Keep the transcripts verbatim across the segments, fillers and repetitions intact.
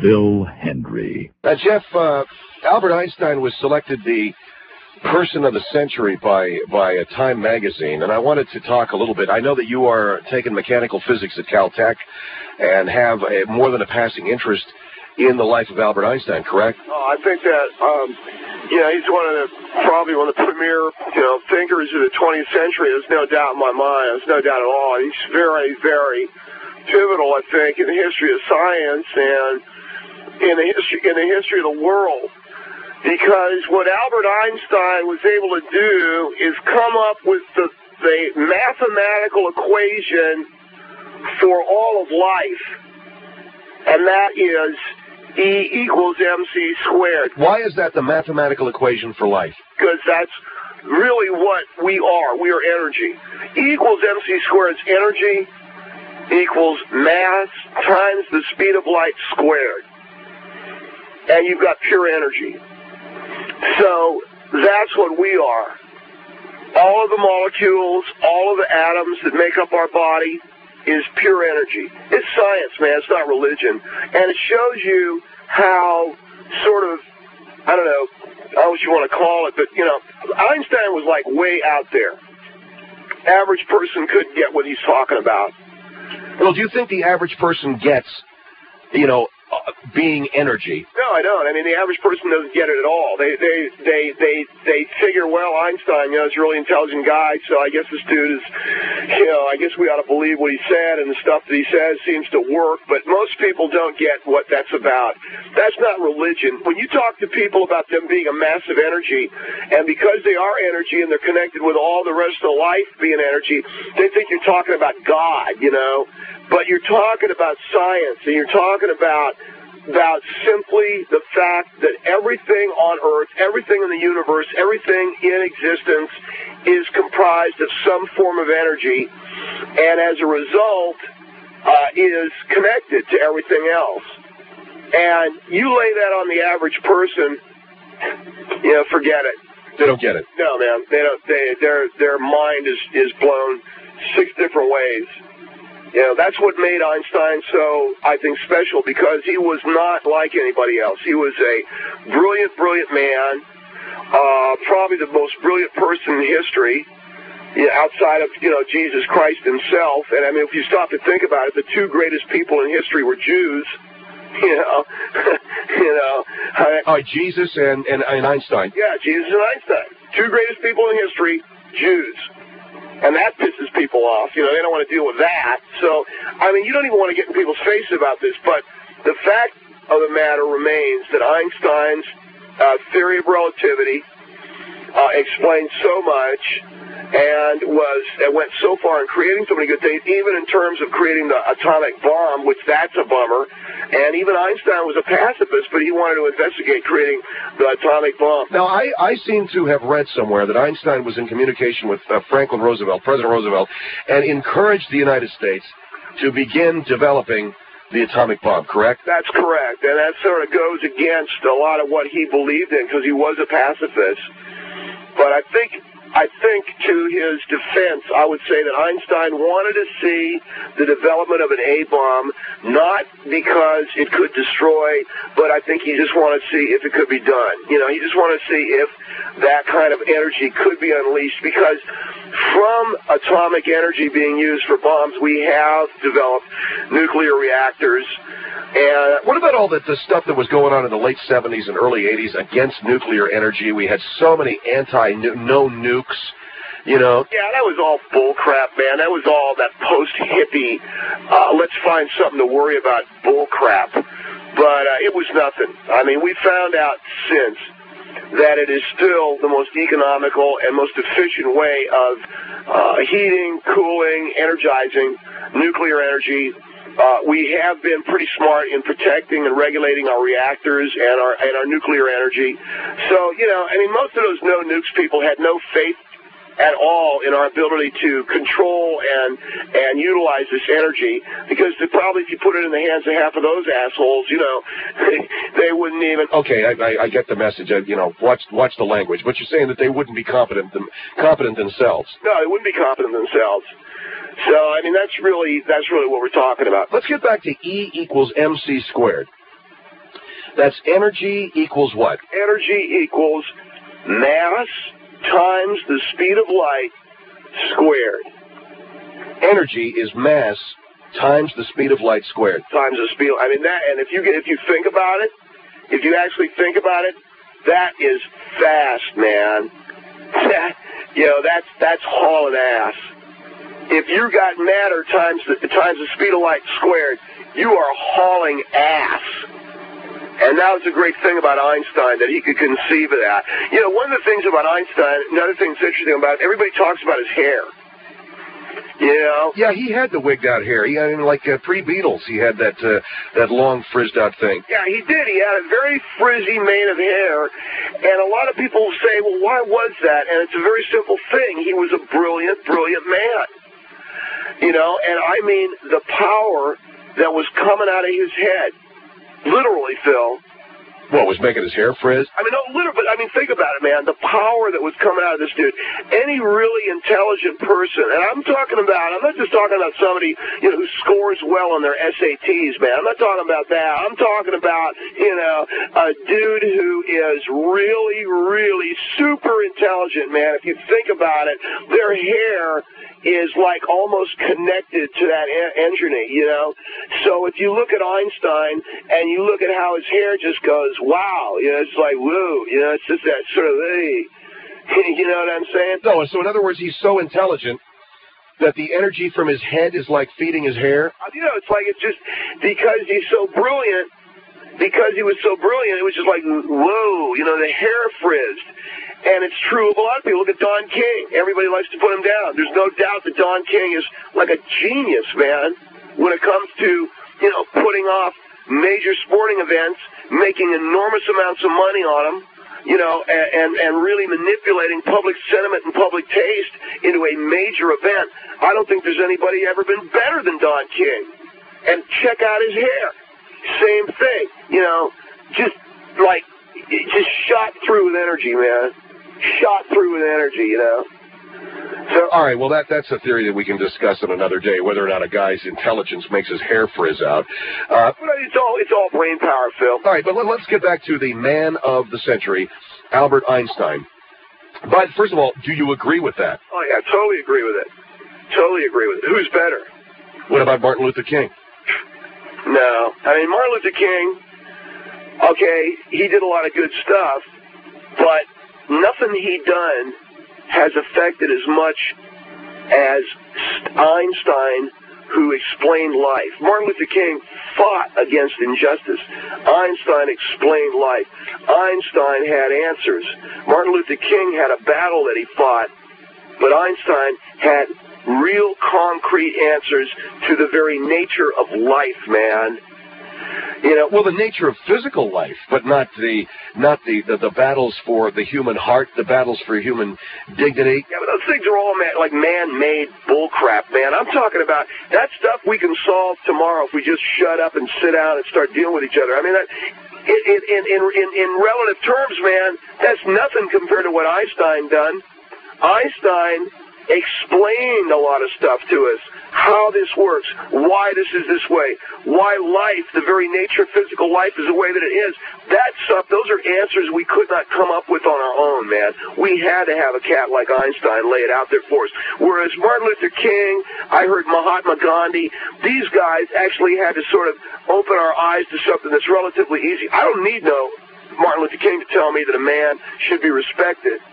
Bill Hendry. Uh, Jeff, uh, Albert Einstein was selected the Person of the Century by by a Time magazine, and I wanted to talk a little bit. I know that you are taking mechanical physics at Caltech and have a, more than a passing interest in the life of Albert Einstein, correct? Oh, I think that, um, yeah, he's one of the, probably one of the premier, you know, thinkers of the twentieth century. There's no doubt in my mind. There's no doubt at all. He's very, very pivotal, I think, in the history of science and in the history, in the history of the world. Because what Albert Einstein was able to do is come up with the, the mathematical equation for all of life, and that is E equals mc squared. Why is that the mathematical equation for life? Because that's really what we are. We are energy. E equals mc squared is energy equals mass times the speed of light squared. And you've got pure energy. So that's what we are. All of the molecules, all of the atoms that make up our body is pure energy. It's science, man. It's not religion. And it shows you how sort of, I don't know, I don't know what you want to call it, but, you know, Einstein was like way out there. Average person couldn't get what he's talking about. Well, do you think the average person gets, you know, Uh, being energy? No, I don't. I mean, the average person doesn't get it at all. They they they they they figure, well, Einstein, you know, is a really intelligent guy, so I guess this dude is, you know, I guess we ought to believe what he said, and the stuff that he says seems to work. But most people don't get what that's about. That's not religion. When you talk to people about them being a massive energy, and because they are energy and they're connected with all the rest of life being energy, they think you're talking about God, you know. But you're talking about science, and you're talking about about simply the fact that everything on Earth, everything in the universe, everything in existence is comprised of some form of energy, and as a result, uh, is connected to everything else. And you lay that on the average person, you know, forget it. They don't get it. No, man. They don't. They, their their mind is is blown six different ways. You know, that's what made Einstein so, I think, special, because he was not like anybody else. He was a brilliant, brilliant man, uh, probably the most brilliant person in history, you know, outside of, you know, Jesus Christ himself. And, I mean, if you stop to think about it, the two greatest people in history were Jews, you know. you know. Oh, Jesus and, and, and Einstein. Yeah, Jesus and Einstein. Two greatest people in history, Jews. And that pisses people off. You know, they don't want to deal with that. So, I mean, you don't even want to get in people's faces about this, but the fact of the matter remains that Einstein's uh, theory of relativity uh, explains so much and was and went so far in creating so many good things, even in terms of creating the atomic bomb, which that's a bummer. And even Einstein was a pacifist, but he wanted to investigate creating the atomic bomb. Now, I, I seem to have read somewhere that Einstein was in communication with uh, Franklin Roosevelt, President Roosevelt, and encouraged the United States to begin developing the atomic bomb, correct? That's correct, and that sort of goes against a lot of what he believed in, because he was a pacifist. But I think... I think, to his defense, I would say that Einstein wanted to see the development of an A-bomb, not because it could destroy, but I think he just wanted to see if it could be done. You know, he just wanted to see if that kind of energy could be unleashed, because from atomic energy being used for bombs, we have developed nuclear reactors. And what about all the, the stuff that was going on in the late seventies and early eighties against nuclear energy? We had so many anti-no nukes, you know. Yeah, that was all bull crap, man. That was all that post-hippie, uh, let's find something to worry about bull crap. But uh, it was nothing. I mean, we found out since that it is still the most economical and most efficient way of uh, heating, cooling, energizing nuclear energy. Uh, we have been pretty smart in protecting and regulating our reactors and our and our nuclear energy. So, you know, I mean, most of those no-nukes people had no faith at all in our ability to control and and utilize this energy, because they probably, if you put it in the hands of half of those assholes, you know, they wouldn't even... Okay, I, I, I get the message. I, you know, watch watch the language. But you're saying that they wouldn't be competent them, competent themselves. No, they wouldn't be competent themselves. So, I mean, that's really that's really what we're talking about. Let's get back to E equals mc squared. That's energy equals what? Energy equals mass times the speed of light squared. Energy is mass times the speed of light squared. Times the speed. I mean that, and if you get, if you think about it, if you actually think about it, that is fast, man. You know, that's that's hauling ass. If you got matter times the times the speed of light squared, you are hauling ass. And that was a great thing about Einstein, that he could conceive of that. You know, one of the things about Einstein, another thing that's interesting about it, everybody talks about his hair. You know? Yeah, he had the wigged out hair. He, I mean, like uh, pre-Beatles, he had that uh, that long frizzed out thing. Yeah, he did. He had a very frizzy mane of hair, and a lot of people say, well, why was that? And it's a very simple thing. He was a brilliant, brilliant man. You know, and I mean, the power that was coming out of his head, literally, Phil. What, was making his hair frizz? I mean, no, literally, but I mean, think about it, man. The power that was coming out of this dude. Any really intelligent person, and I'm talking about, I'm not just talking about somebody, you know, who scores well on their S A Ts, man. I'm not talking about that. I'm talking about, you know, a dude who is really, really super intelligent, man. If you think about it, their hair is like almost connected to that engine, you know. So if you look at Einstein and you look at how his hair just goes, wow, you know, it's like woo, you know, it's just that sort of, hey, you know what I'm saying? No, so in other words, he's so intelligent that the energy from his head is like feeding his hair? You know, it's like it's just because he's so brilliant, because he was so brilliant, it was just like, whoa, you know, the hair frizzed. And it's true of a lot of people. Look at Don King. Everybody likes to put him down. There's no doubt that Don King is like a genius, man, when it comes to, you know, putting off major sporting events, making enormous amounts of money on them, you know, and, and, and really manipulating public sentiment and public taste into a major event. I don't think there's anybody ever been better than Don King. And check out his hair. Same thing, you know, just like, just shot through with energy, man. Shot through with energy, you know. So, all right, well, that that's a theory that we can discuss on another day, whether or not a guy's intelligence makes his hair frizz out. Uh, it's all it's all brain power, Phil. All right, but let, let's get back to the man of the century, Albert Einstein. But first of all, do you agree with that? Oh, yeah, totally agree with it. Totally agree with it. Who's better? What about Martin Luther King? No. I mean, Martin Luther King, okay, he did a lot of good stuff, but nothing he done has affected as much as Einstein, who explained life. Martin Luther King fought against injustice. Einstein explained life. Einstein had answers. Martin Luther King had a battle that he fought, but Einstein had real concrete answers to the very nature of life, man. You know, well, the nature of physical life, but not the not the, the, the battles for the human heart, the battles for human dignity. Yeah, but those things are all man, like man-made bullcrap, man. I'm talking about that stuff we can solve tomorrow if we just shut up and sit down and start dealing with each other. I mean, that, in, in, in, in, in relative terms, man, that's nothing compared to what Einstein done. Einstein explained a lot of stuff to us, how this works, why this is this way, why life, the very nature of physical life is the way that it is. That stuff, those are answers we could not come up with on our own, man. We had to have a cat like Einstein lay it out there for us. Whereas Martin Luther King, I heard Mahatma Gandhi, these guys actually had to sort of open our eyes to something that's relatively easy. I don't need no Martin Luther King to tell me that a man should be respected.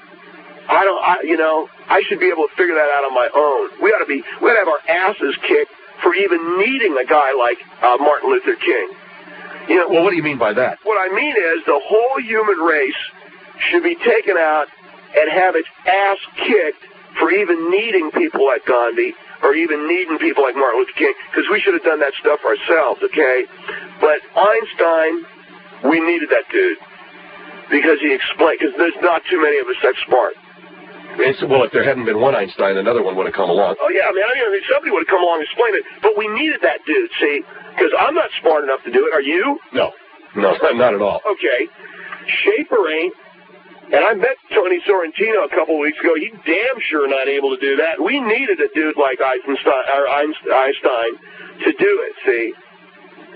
I don't, I, you know, I should be able to figure that out on my own. We ought to be, we ought to have our asses kicked for even needing a guy like uh, Martin Luther King. You know, well, what do you mean by that? What I mean is the whole human race should be taken out and have its ass kicked for even needing people like Gandhi or even needing people like Martin Luther King, because we should have done that stuff ourselves, okay? But Einstein, we needed that dude because he explained, because there's not too many of us that smart. It's, well, if there hadn't been one Einstein, another one would have come along. Oh, yeah, I mean, I mean, somebody would have come along and explained it, but we needed that dude, see, because I'm not smart enough to do it. Are you? No. No, not at all. Okay. Schaefer ain't, and I met Tony Sorrentino a couple of weeks ago. He's damn sure not able to do that. We needed a dude like Einstein, or Einstein to do it, see.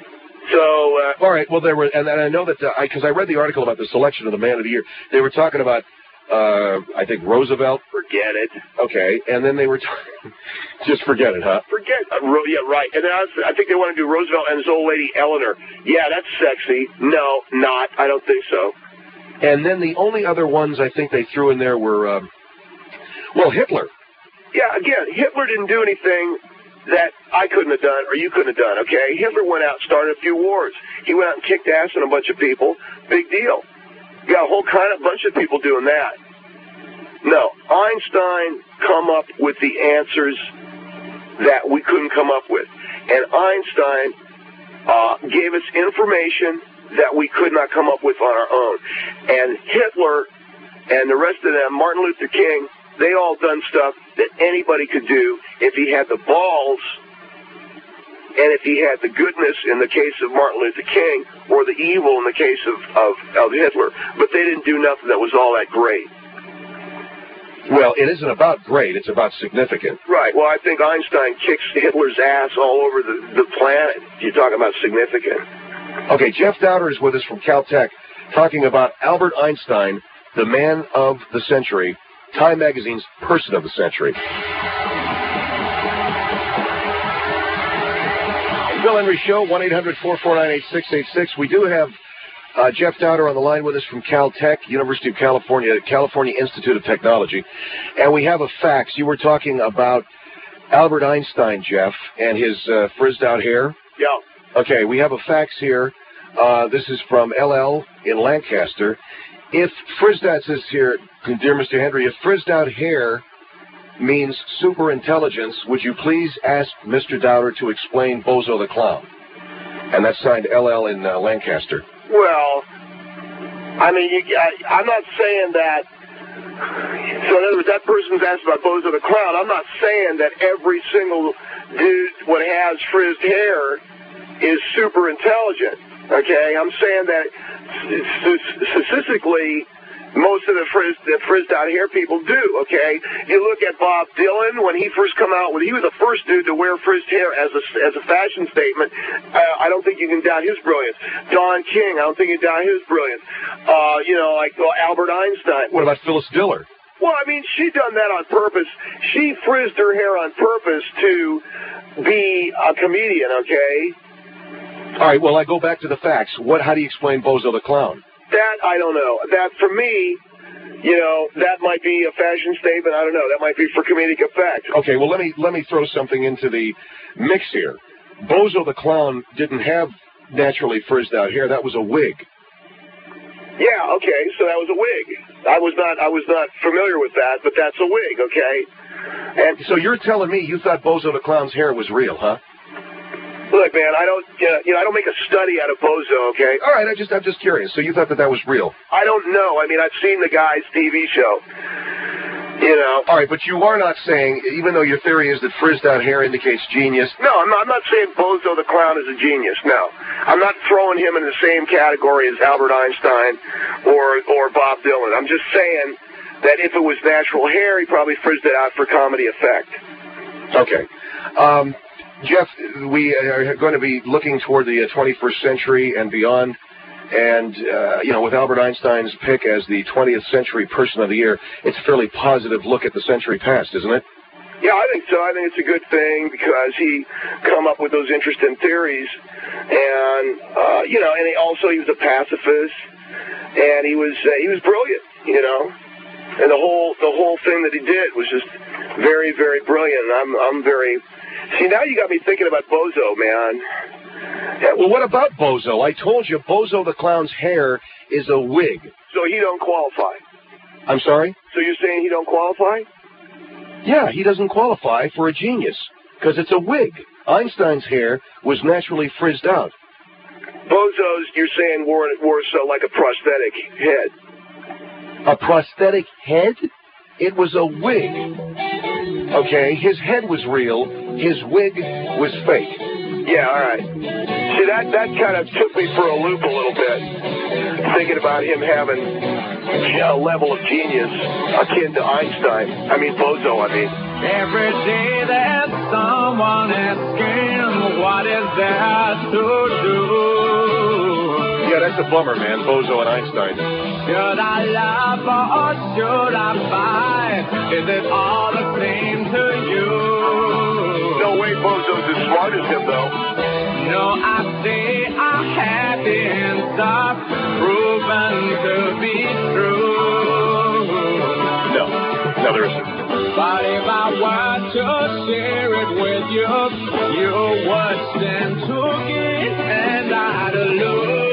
So, uh, all right. Well, there were, and, and I know that because uh, I, I read the article about the selection of the Man of the Year. They were talking about, uh, I think Roosevelt. Forget it. Okay, and then they were talking. Just forget it, huh? Forget. Uh, Ro- yeah, right. And then I, was, I think they want to do Roosevelt and his old lady Eleanor. Yeah, that's sexy. No, not. I don't think so. And then the only other ones I think they threw in there were, um, well, Hitler. Yeah, again, Hitler didn't do anything that I couldn't have done or you couldn't have done, okay? Hitler went out and started a few wars. He went out and kicked ass on a bunch of people. Big deal. You got a whole kind of bunch of people doing that. No, Einstein come up with the answers that we couldn't come up with. And Einstein uh, gave us information that we could not come up with on our own. And Hitler and the rest of them, Martin Luther King, they all done stuff that anybody could do if he had the balls and if he had the goodness in the case of Martin Luther King or the evil in the case of, of, of Hitler. But they didn't do nothing that was all that great. Well, it isn't about great. It's about significant. Right. Well, I think Einstein kicks Hitler's ass all over the, the planet. You're talking about significant. Okay, Jeff Dowder is with us from Caltech talking about Albert Einstein, the man of the century, Time Magazine's person of the century. Bill Henry Show, one eight hundred four four nine eight six eight six. We do have uh, Jeff Dowder on the line with us from Caltech, University of California, California Institute of Technology. And we have a fax. You were talking about Albert Einstein, Jeff, and his uh, frizzed-out hair. Yeah. Okay, we have a fax here. Uh, this is from L L in Lancaster. If frizzed out, says here, dear Mister Henry, if frizzed out hair means super intelligence, would you please ask Mister Dowder to explain Bozo the Clown? And that's signed L L in uh, Lancaster. Well, I mean, you, I, I'm not saying that. So in other words, that person's asked about Bozo the Clown. I'm not saying that every single dude what has frizzed hair is super intelligent. Okay, I'm saying that statistically, most of the frizz, the frizzed out hair people do. Okay, you look at Bob Dylan when he first come out with, he was the first dude to wear frizzed hair as a as a fashion statement. Uh, I don't think you can doubt his brilliance. Don King, I don't think you can doubt his brilliance. Uh, you know, like well, Albert Einstein. What about Phyllis Diller? Well, I mean, she done that on purpose. She frizzed her hair on purpose to be a comedian. Okay. All right, well, I go back to the facts. What? How do you explain Bozo the Clown? That, I don't know. That, for me, you know, that might be a fashion statement. I don't know. That might be for comedic effect. Okay, well, let me let me throw something into the mix here. Bozo the Clown didn't have naturally frizzed out hair. That was a wig. Yeah, okay, so that was a wig. I was not I was not familiar with that, but that's a wig, okay? And so you're telling me you thought Bozo the Clown's hair was real, huh? Look, man, I don't, uh, you know, I don't make a study out of Bozo, okay? All right, I just, I'm just curious. So you thought that that was real? I don't know. I mean, I've seen the guy's T V show. You know. All right, but you are not saying, even though your theory is that frizzed out hair indicates genius. No, I'm not, I'm not saying Bozo the Clown is a genius. No, I'm not throwing him in the same category as Albert Einstein or or Bob Dylan. I'm just saying that if it was natural hair, he probably frizzed it out for comedy effect. Okay. Um, Jeff, we are going to be looking toward the twenty-first century and beyond, and, uh, you know, with Albert Einstein's pick as the twentieth century person of the year, it's a fairly positive look at the century past, isn't it? Yeah, I think so. I think it's a good thing because he come up with those interesting theories, and, uh, you know, and he also, he was a pacifist, and he was, uh, he was brilliant, you know, and the whole, the whole thing that he did was just very, very brilliant, and I'm, I'm very... See, now you got me thinking about Bozo, man. Yeah, well, what about Bozo? I told you Bozo the Clown's hair is a wig. So he don't qualify? I'm sorry? So you're saying he don't qualify? Yeah, he doesn't qualify for a genius, because it's a wig. Einstein's hair was naturally frizzed out. Bozo's, you're saying, wore, wore so like a prosthetic head. A prosthetic head? It was a wig. Okay, his head was real, his wig was fake. Yeah, all right. See, that, that kind of took me for a loop a little bit, thinking about him having a level of genius akin to Einstein. I mean, Bozo, I mean. Every day there's someone asking, what is there to do? Yeah, that's a bummer, man, Bozo and Einstein. Should I laugh or should I fight? Is it all the same to you? No way Bozo's as smart as him, though. No, I say I'm happy and stuff proven to be true. No, no, there isn't. But if I were to share it with you, you would stand to gain and I'd lose.